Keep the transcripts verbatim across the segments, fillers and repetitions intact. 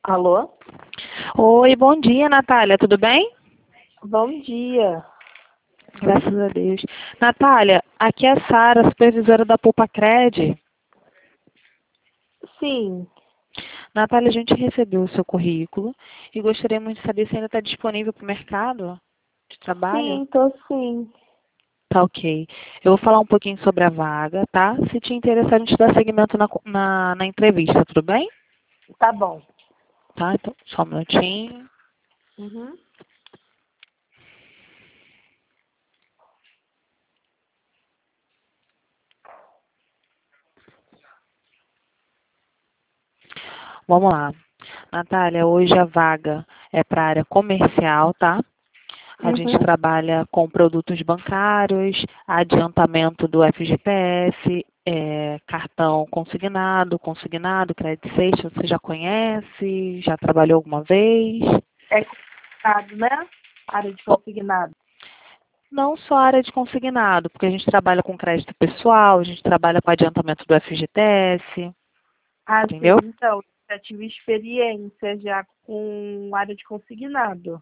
Alô? Oi, bom dia, Natália, tudo bem? Bom dia. Graças a Deus. Natália, aqui é a Sara, supervisora da Poupa Cred. Sim, Natália, a gente recebeu o seu currículo e gostaríamos de saber se ainda está disponível para o mercado de trabalho. sim, tô sim. Tá ok. Eu vou falar um pouquinho sobre a vaga, tá? Se te interessar, a gente dá seguimento na, na, na entrevista, tudo bem? Tá bom. Tá, então, só um minutinho. Uhum. Vamos lá. Natália, hoje a vaga é para a área comercial, tá? A gente Uhum. trabalha com produtos bancários, adiantamento do F G T S, é, cartão consignado, consignado, crédito sexta, você já conhece? Já trabalhou alguma vez? É consignado, né? Área de Ó, consignado. não só a área de consignado, porque a gente trabalha com crédito pessoal, a gente trabalha com adiantamento do F G T S, Ah, sim. entendeu? Então, já tive experiência já com área de consignado.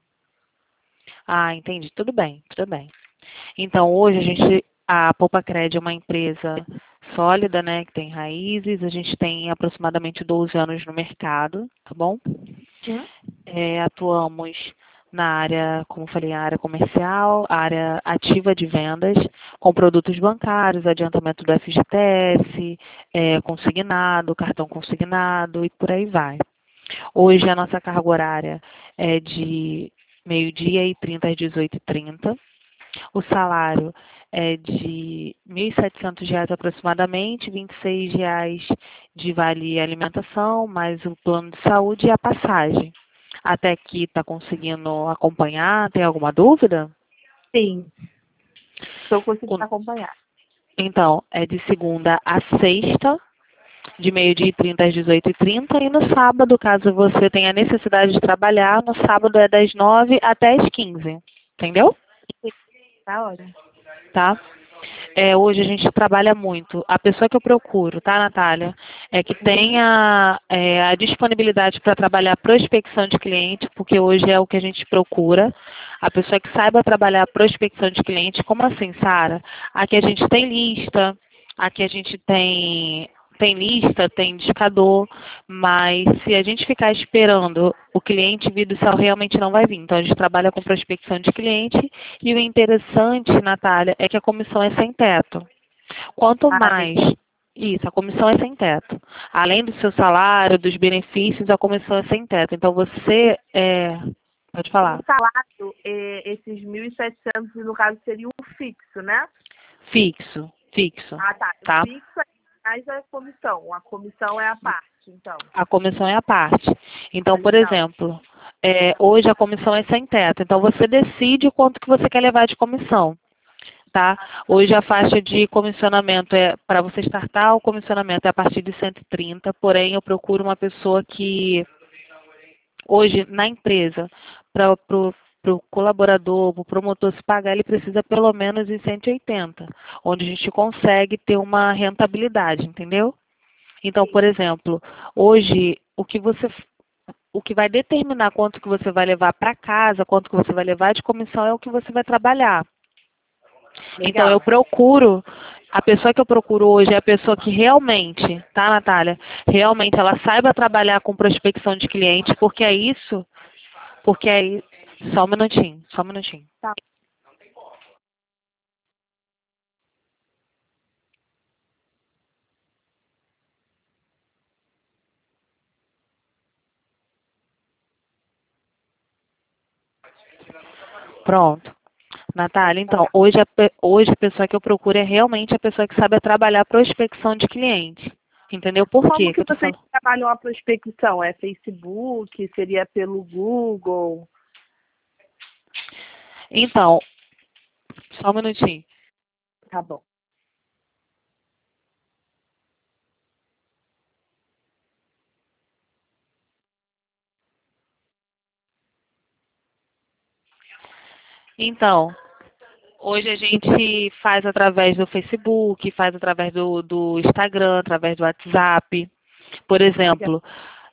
Ah, entendi. Tudo bem, tudo bem. Então, hoje a gente, a Poupa Cred é uma empresa sólida, né, que tem raízes. A gente tem aproximadamente doze anos no mercado, tá bom? Hum? É, atuamos na área, como eu falei, a área comercial, a área ativa de vendas, com produtos bancários, adiantamento do F G T S, é, consignado, cartão consignado e por aí vai. Hoje a nossa carga horária é de meio-dia e trinta às dezoito e trinta. O salário é de mil e setecentos reais aproximadamente, vinte e seis reais de vale alimentação, mais o plano de saúde e a passagem. Até aqui está conseguindo acompanhar? Tem alguma dúvida? Sim, estou conseguindo Com- acompanhar. Então, é de segunda a sexta, de meio-dia e trinta às dezoito e trinta, e no sábado, caso você tenha necessidade de trabalhar, no sábado é das nove até as quinze. Entendeu? Sim, tá ótimo. Tá? É, hoje a gente trabalha muito. A pessoa que eu procuro, tá, Natália? É que Uhum. tenha é, a disponibilidade para trabalhar prospecção de cliente, porque hoje é o que a gente procura. A pessoa que saiba trabalhar prospecção de cliente. Como assim, Sara? Aqui a gente tem lista, aqui a gente tem tem lista, tem indicador, mas se a gente ficar esperando o cliente vir do céu, realmente não vai vir. Então a gente trabalha com prospecção de cliente e o interessante, Natália, é que a comissão é sem teto. Quanto Ah, mais, isso, a comissão é sem teto. Além do seu salário, dos benefícios, a comissão é sem teto. Então você, é, pode o falar, salário, é, esses mil e setecentos, no caso, seria um fixo, né? fixo, fixo, Ah, tá. O tá? fixo é mais a comissão. A comissão é a parte, então. A comissão é a parte. Ah, Então, por legal. exemplo, é, hoje a comissão é sem teto. Então você decide o quanto que você quer levar de comissão. Tá? Hoje a faixa de comissionamento é, para você startar o comissionamento é a partir de cento e trinta, porém eu procuro uma pessoa que hoje na empresa, para o colaborador, para o promotor se pagar, ele precisa pelo menos em cento e oitenta, onde a gente consegue ter uma rentabilidade, entendeu? Então, por exemplo, hoje o que você o que vai determinar quanto que você vai levar para casa, quanto que você vai levar de comissão é o que você vai trabalhar. Então eu Legal. procuro, a pessoa que eu procuro hoje é a pessoa que realmente, tá, Natália? Realmente ela saiba trabalhar com prospecção de cliente, porque é isso, porque é i- só um minutinho, só um minutinho. Tá. Pronto. Natália, então, hoje a, pe- hoje a pessoa que eu procuro é realmente a pessoa que sabe trabalhar prospecção de cliente. Entendeu por Como quê que que eu tô vocês falando? trabalham a prospecção? É Facebook? Seria pelo Google? Então, só um minutinho. Tá bom. Então, hoje a gente faz através do Facebook, faz através do, do Instagram, através do WhatsApp. Por Legal. exemplo,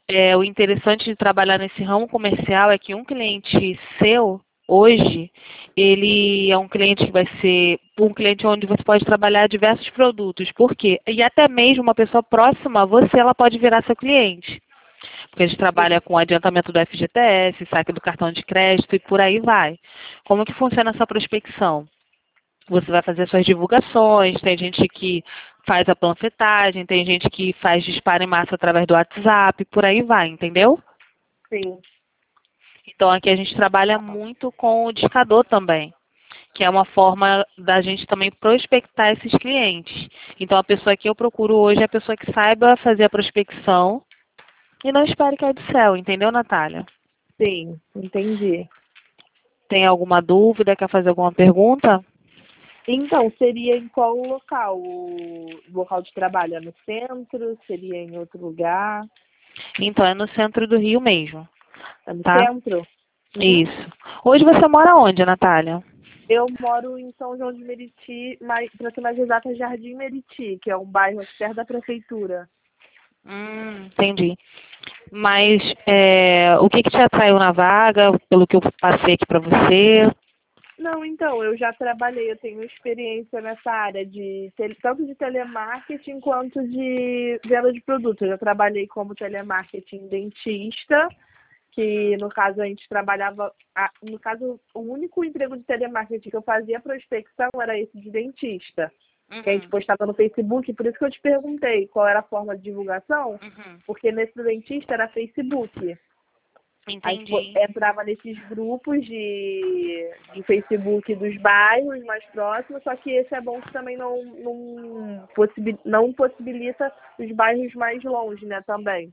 é, o interessante de trabalhar nesse ramo comercial é que um cliente seu, hoje, ele é um cliente que vai ser um cliente onde você pode trabalhar diversos produtos. Por quê? E até mesmo uma pessoa próxima a você, ela pode virar seu cliente. Porque a gente trabalha com adiantamento do F G T S, saque do cartão de crédito e por aí vai. Como que funciona essa prospecção? Você vai fazer suas divulgações, tem gente que faz a panfletagem, tem gente que faz disparo em massa através do WhatsApp, por aí vai, entendeu? Sim. Então aqui a gente trabalha muito com o discador também, que é uma forma da gente também prospectar esses clientes. Então a pessoa que eu procuro hoje é a pessoa que saiba fazer a prospecção e não espere cair do céu, entendeu, Natália? Sim, entendi. Tem alguma dúvida? Quer fazer alguma pergunta? Então, seria em qual local? O local de trabalho é no centro? Seria em outro lugar? Então é no centro do Rio mesmo, É no tá? centro? Uhum. Isso. Hoje você mora onde, Natália? Eu moro em São João de Meriti, para ser mais exata, Jardim Meriti, que é um bairro aqui perto da prefeitura. Hum, entendi. Mas é, o que, que te atraiu na vaga, pelo que eu passei aqui para você? Não, então, eu já trabalhei, eu tenho experiência nessa área de tele- tanto de telemarketing quanto de venda de produtos. Eu já trabalhei como telemarketing dentista, que no caso a gente trabalhava, a- no caso, o único emprego de telemarketing que eu fazia prospecção era esse de dentista, que a gente Uhum, postava no Facebook, por isso que eu te perguntei qual era a forma de divulgação, uhum. porque nesse do dentista era Facebook. A gente po- Entendi, entrava nesses grupos de, de Facebook dos bairros mais próximos, só que esse é bom que também não, não, possibi- não possibilita os bairros mais longe, né, também.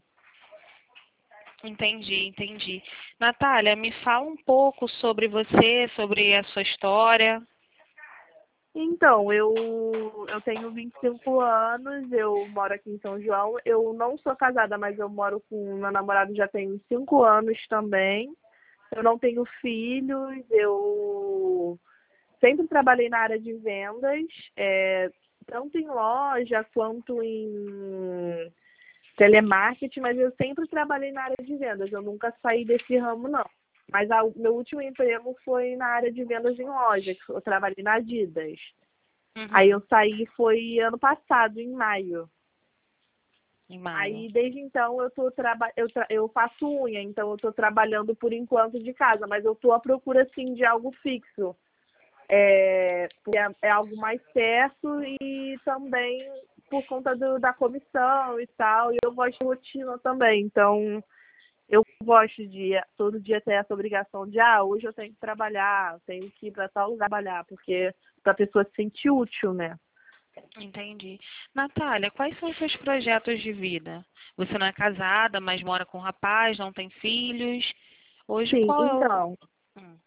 entendi, entendi. Natália, me fala um pouco sobre você, sobre a sua história. Então, eu, eu tenho vinte e cinco anos, eu moro aqui em São João. Eu não sou casada, mas eu moro com meu namorado já tem cinco anos também. Eu não tenho filhos, eu sempre trabalhei na área de vendas, é, tanto em loja quanto em telemarketing, mas eu sempre trabalhei na área de vendas, eu nunca saí desse ramo, não. Mas o meu último emprego foi na área de vendas em loja, que eu trabalhei na Adidas. Aí Uhum, eu saí foi ano passado, em maio. em maio. Aí desde então eu tô traba eu, tra eu faço unha, então eu tô trabalhando por enquanto de casa, mas eu tô à procura assim de algo fixo. É, porque é, é algo mais certo e também por conta do, da comissão e tal, e eu gosto de rotina também, então eu gosto de todo dia ter essa obrigação de, ah, hoje eu tenho que trabalhar, eu tenho que ir para tal lugar trabalhar, porque para a pessoa se sentir útil, né? Entendi. Natália, quais são os seus projetos de vida? Você não é casada, mas mora com um rapaz, não tem filhos. Hoje, Sim, qual é o... então, Hum,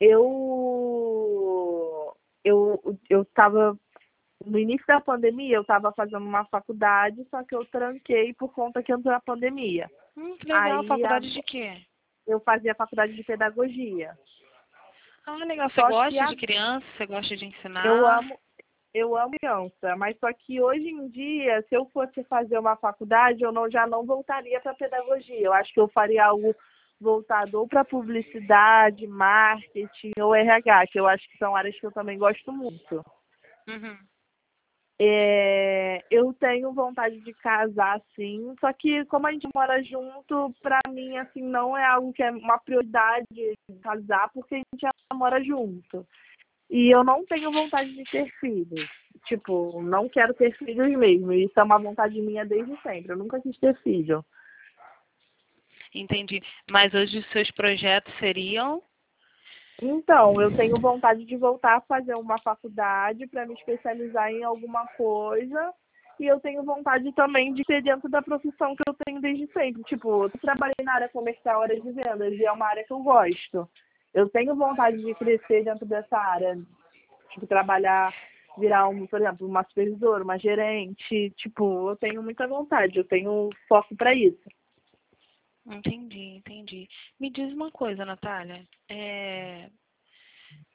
eu eu eu estava no início da pandemia, eu estava fazendo uma faculdade, só que eu tranquei por conta que entrou a pandemia. hum, que legal. Aí a- Faculdade de quê? eu fazia faculdade de pedagogia. Ah, legal. Você Só que gosta a- de criança? Você gosta de eu ensinar? amo eu amo criança, mas só que hoje em dia, se eu fosse fazer uma faculdade, eu não, já não voltaria para pedagogia. Eu acho que eu faria algo voltado ou para publicidade, marketing ou R H, que eu acho que são áreas que eu também gosto muito. Uhum. É, eu tenho vontade de casar, sim, só que como a gente mora junto, pra mim, assim, não é algo que é uma prioridade casar, porque a gente já mora junto. E eu não tenho vontade de ter filhos. Tipo, não quero ter filhos mesmo. Isso é uma vontade minha desde sempre. Eu nunca quis ter filho. Entendi. Mas hoje os seus projetos seriam? Então, eu tenho vontade de voltar a fazer uma faculdade para me especializar em alguma coisa. E eu tenho vontade também de ser dentro da profissão que eu tenho desde sempre. Tipo, eu trabalhei na área comercial, área de vendas, e é uma área que eu gosto. Eu tenho vontade de crescer dentro dessa área. Tipo, trabalhar, virar, um, por exemplo, uma supervisora, uma gerente. Tipo, eu tenho muita vontade, eu tenho foco para isso. Entendi, entendi. Me diz uma coisa, Natália. É,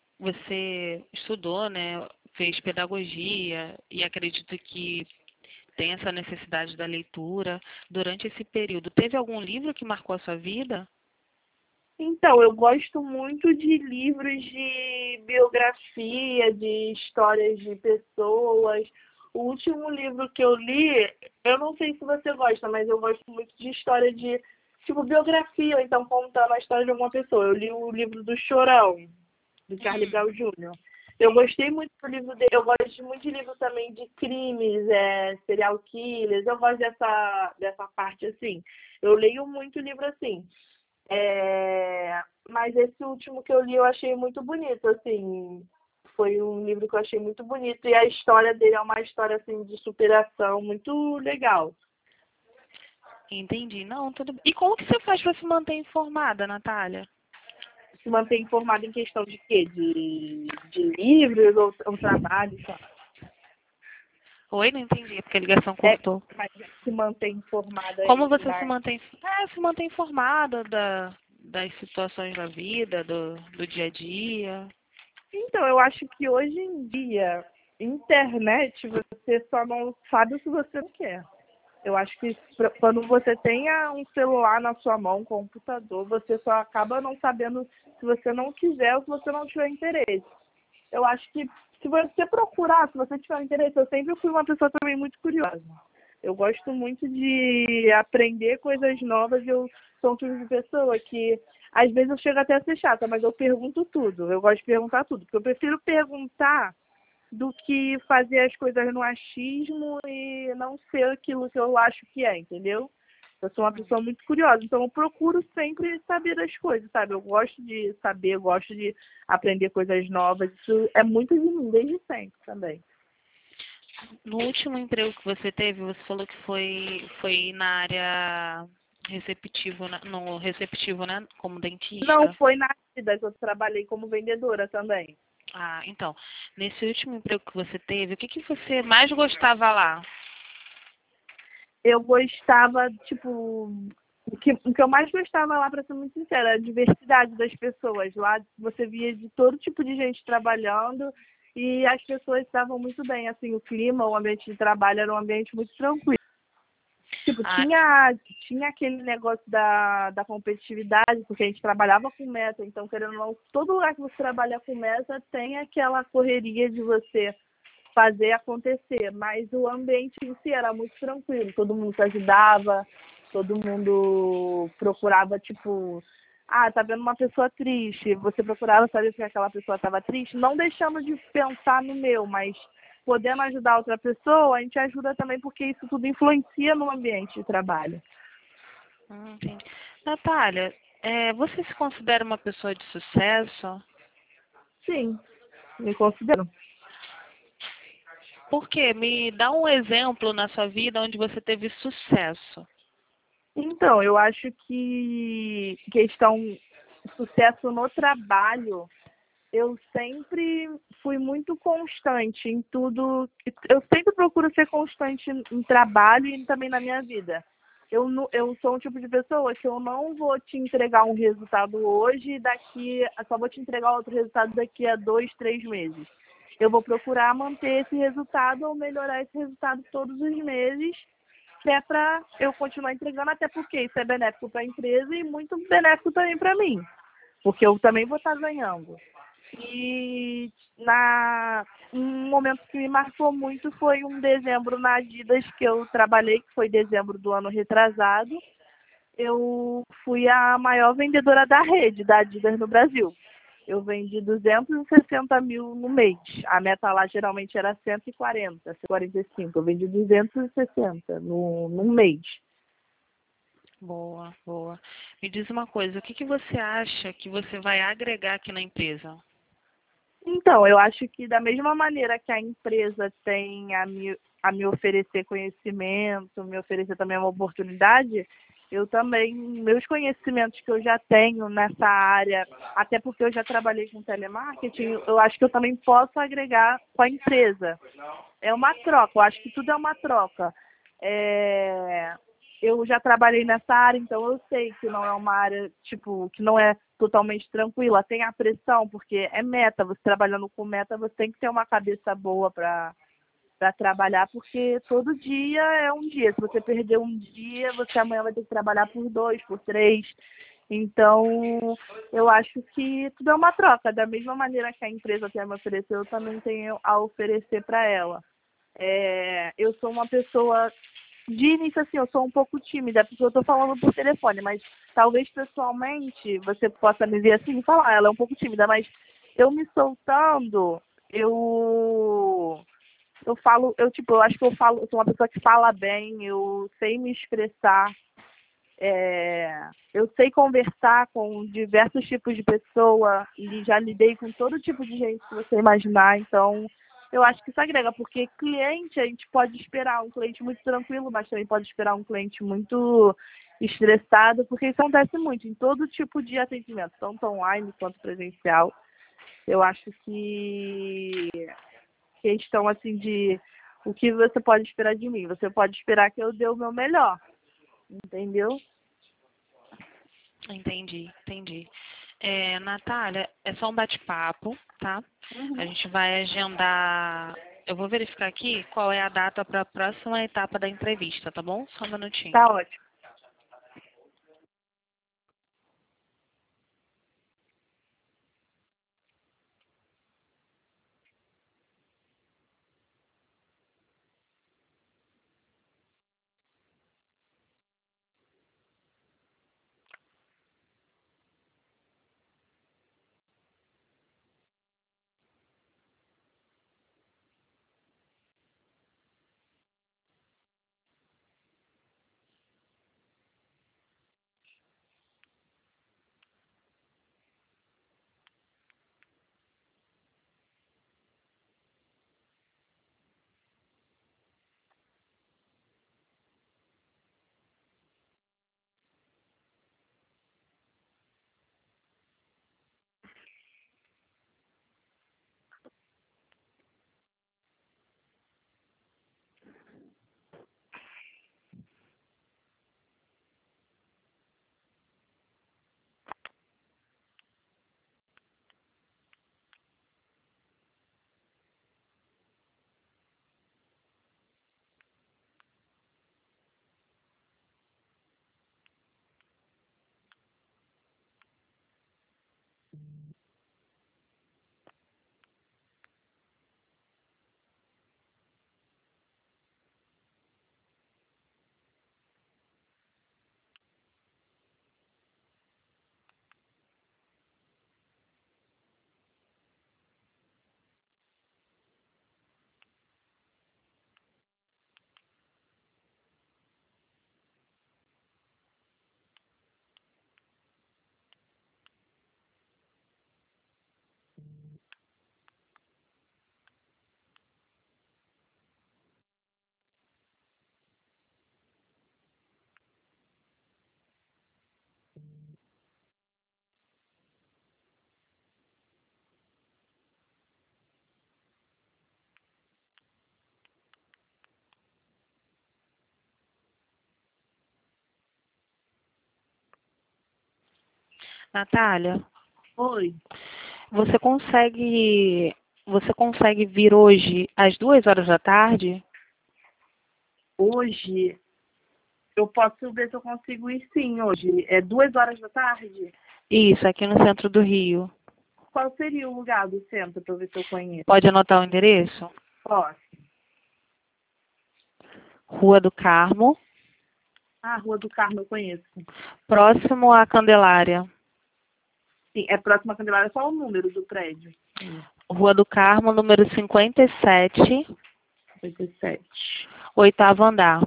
você estudou, né? Fez pedagogia e acredito que tem essa necessidade da leitura. Durante esse período, teve algum livro que marcou a sua vida? Então, eu gosto muito de livros de biografia, de histórias de pessoas. O último livro que eu li, eu não sei se você gosta, mas eu gosto muito de história de, tipo, biografia, ou então contando a história de alguma pessoa. Eu li o livro do Chorão, do Charlie Hum. Brown Júnior Eu gostei muito do livro dele. Eu gosto muito de livro também de crimes, é, serial killers. Eu gosto dessa, dessa parte assim. Eu leio muito livro assim. É, mas esse último que eu li eu achei muito bonito, assim. Foi um livro que eu achei muito bonito. E a história dele é uma história assim, de superação muito legal. Entendi. Não, tudo bem. E como que você faz para se manter informada, Natália? Se manter informado em questão de quê? De, de livros ou, ou trabalho? Só. Oi, não entendi, porque a ligação É, cortou. mas se manter informada Como em, você se na... mantém, é, se mantém informada da, das situações da vida, do, do dia a dia? Então, eu acho que hoje em dia, internet, você só não sabe o que você não quer. Eu acho que pra- quando você tenha um celular na sua mão, um computador, você só acaba não sabendo se você não quiser ou se você não tiver interesse. Eu acho que se você procurar, se você tiver interesse, eu sempre fui uma pessoa também muito curiosa. Eu gosto muito de aprender coisas novas. Eu sou um tipo de pessoa que, às vezes, eu chego até a ser chata, mas eu pergunto tudo. Eu gosto de perguntar tudo, porque eu prefiro perguntar do que fazer as coisas no achismo e não ser aquilo que eu acho que é, entendeu? Eu sou uma pessoa muito curiosa, então eu procuro sempre saber das coisas, sabe? Eu gosto de saber, eu gosto de aprender coisas novas. Isso é muito de mim, desde sempre também. No último emprego que você teve, você falou que foi, foi na área receptivo, né? No receptivo, né? Como Não dentista. foi na vida que eu trabalhei como vendedora também. Ah, então, nesse último emprego que você teve, o que que você mais gostava lá? Eu gostava, tipo, o que, o que eu mais gostava lá, para ser muito sincera, era a diversidade das pessoas. Lá você via de todo tipo de gente trabalhando e as pessoas estavam muito bem. Assim, o clima, o ambiente de trabalho era um ambiente muito tranquilo. Tipo, Ah, tinha, tinha aquele negócio da, da competitividade, porque a gente trabalhava com meta, então, querendo ou não, todo lugar que você trabalha com meta tem aquela correria de você fazer acontecer, mas o ambiente em si era muito tranquilo, todo mundo se ajudava, todo mundo procurava, tipo, ah, tá vendo uma pessoa triste, você procurava saber se aquela pessoa estava triste, não deixando de pensar no meu, mas podendo ajudar outra pessoa, a gente ajuda também porque isso tudo influencia no ambiente de trabalho. hum, entendi. Natália, é, você se considera uma pessoa de sucesso? Sim, me considero. Por quê? Me dá um exemplo na sua vida onde você teve sucesso. Então, eu acho que questão sucesso no trabalho, eu sempre fui muito constante em tudo. Eu sempre procuro ser constante em trabalho e também na minha vida. Eu, não- eu sou um tipo de pessoa que eu não vou te entregar um resultado hoje e daqui, só vou te entregar outro resultado daqui a dois, três meses. Eu vou procurar manter esse resultado ou melhorar esse resultado todos os meses, que é para eu continuar entregando, até porque isso é benéfico para a empresa e muito benéfico também para mim, porque eu também vou estar ganhando. E na, um momento que me marcou muito foi um dezembro na Adidas que eu trabalhei, que foi dezembro do ano retrasado. Eu fui a maior vendedora da rede da Adidas no Brasil. Eu vendi duzentos e sessenta mil no mês. A meta lá geralmente era cento e quarenta, cento e quarenta e cinco. Eu vendi duzentos e sessenta no, no mês. Boa, boa. Me diz uma coisa, o que que você acha que você vai agregar aqui na empresa? Então, eu acho que da mesma maneira que a empresa tem a me, a me oferecer conhecimento, me oferecer também uma oportunidade, eu também, meus conhecimentos que eu já tenho nessa área, até porque eu já trabalhei com telemarketing, eu acho que eu também posso agregar com a empresa. É uma troca, eu acho que tudo é uma troca. É, eu já trabalhei nessa área, então eu sei que não é uma área, tipo, que não é totalmente tranquila. Tem a pressão, porque é meta, você trabalhando com meta, você tem que ter uma cabeça boa para para trabalhar, porque todo dia é um dia. Se você perder um dia, você amanhã vai ter que trabalhar por dois, por três. Então, eu acho que tudo é uma troca. Da mesma maneira que a empresa quer me oferecer, eu também tenho a oferecer para ela. É, eu sou uma pessoa, de início assim, eu sou um pouco tímida, porque eu estou falando por telefone, mas talvez pessoalmente você possa me ver assim e falar, ela é um pouco tímida, mas eu me soltando, eu eu falo, eu tipo, eu acho que eu falo, eu sou uma pessoa que fala bem, eu sei me expressar, é, eu sei conversar com diversos tipos de pessoa e já lidei com todo tipo de gente que você imaginar, então eu acho que isso agrega, porque cliente, a gente pode esperar um cliente muito tranquilo, mas também pode esperar um cliente muito estressado, porque isso acontece muito em todo tipo de atendimento, tanto online quanto presencial. Eu acho que questão assim de o que você pode esperar de mim. Você pode esperar que eu dê o meu melhor, entendeu? Entendi, entendi. É, Natália, é só um bate-papo, tá? Uhum. A gente vai agendar. Eu vou verificar aqui qual é a data para a próxima etapa da entrevista, tá bom? Só um minutinho. Tá ótimo. Natália, Oi. você consegue, você consegue vir hoje às duas horas da tarde? Hoje eu posso ver se eu consigo ir sim hoje. É duas horas da tarde? Isso, aqui no centro do Rio. Qual seria o lugar do centro para eu ver se eu conheço? Pode anotar o endereço? Posso. Rua do Carmo, Ah, Rua do Carmo eu conheço. próximo à Candelária. Sim, é próxima à Candelária, só o número do prédio. Hum, Rua do Carmo, número cinquenta e sete, cinquenta e sete. oitavo andar.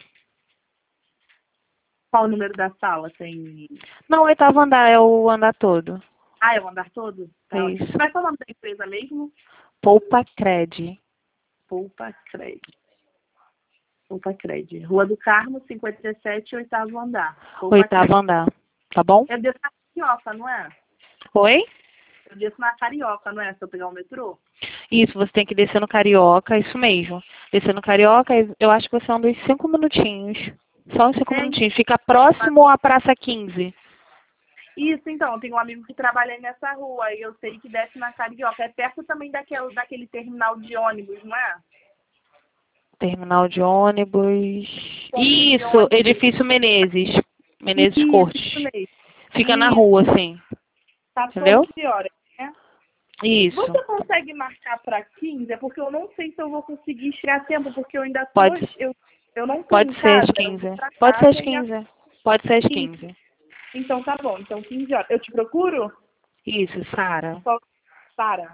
Qual o número da sala? Tem. Não, oitavo andar é o andar todo. Ah, é o andar todo? É Tá ótimo. isso. Como é que é o nome da empresa mesmo? Poupa Cred. Poupa Cred. Poupa Cred. Rua do Carmo, cinquenta e sete, oitavo andar. Poupa Oitavo Cred. andar. Tá bom? Eu desço na Carioca, não é? Oi? Eu desço na Carioca, não é? Se eu pegar o metrô? Isso, você tem que descer no Carioca, isso mesmo. Descer no Carioca, eu acho que você anda uns cinco minutinhos. Só uns cinco É, minutinhos. Fica próximo à Praça quinze. isso, então, tem um amigo que trabalha aí nessa rua e eu sei que desce na Carioca. É perto também daquele, daquele terminal de ônibus, não é? Terminal de ônibus. Ponto de Isso, ônibus. edifício Menezes. Menezes Isso, Cortes. isso mesmo. Fica na Isso. rua, assim. Entendeu? quatorze horas, né? Isso. Você consegue marcar para quinze? É porque eu não sei se eu vou conseguir chegar a tempo, porque eu ainda tô, Pode, eu, eu não tô pode em ser às casa. Eu quinze. vou pra Pode ser às casa e a quinze. Pode ser às quinze. quinze. Então tá bom, então quinze horas. Eu te procuro? Isso, Sara. Só para.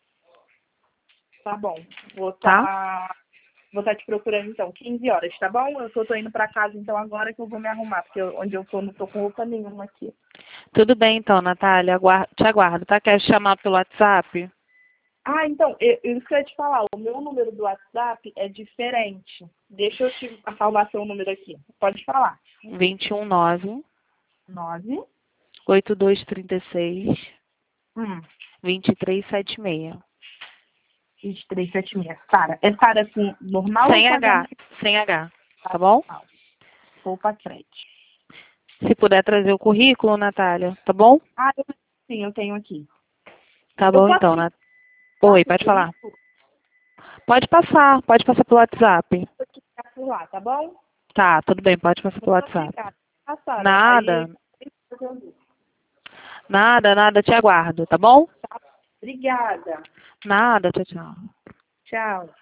Tá bom. Vou Tá? estar vou tá te procurando então, quinze horas, tá bom? Eu tô, tô indo pra casa então agora que eu vou me arrumar, porque eu- onde eu tô não tô com roupa nenhuma aqui. Tudo bem, então, Natália. Aguar- Te aguardo, tá? Quer chamar pelo WhatsApp? Ah, então, eu, eu isso que eu ia te falar, o meu número do WhatsApp é diferente. Deixa eu te salvar seu número aqui. Pode falar. vinte e um nove, Nove. oito dois três seis, Hum. vinte e três setenta e seis. vinte e três setenta e seis. Sara. É Sara com normal ou Sem com H, H? sem H, tá bom? Poupa crédito. Se puder trazer o currículo, Natália, tá bom? Ah, eu, sim, eu tenho aqui. Tá Eu bom, posso então, te Nat... passar Oi, o pode falar. currículo? Pode passar, pode passar pelo WhatsApp. Eu te passo por lá, tá bom? Tá, tudo bem, pode passar pelo Muito WhatsApp. obrigada. Ah, Sara. Aí, Nada, nada, nada, te aguardo, tá bom? obrigada. Nada, tchau, tchau. Tchau.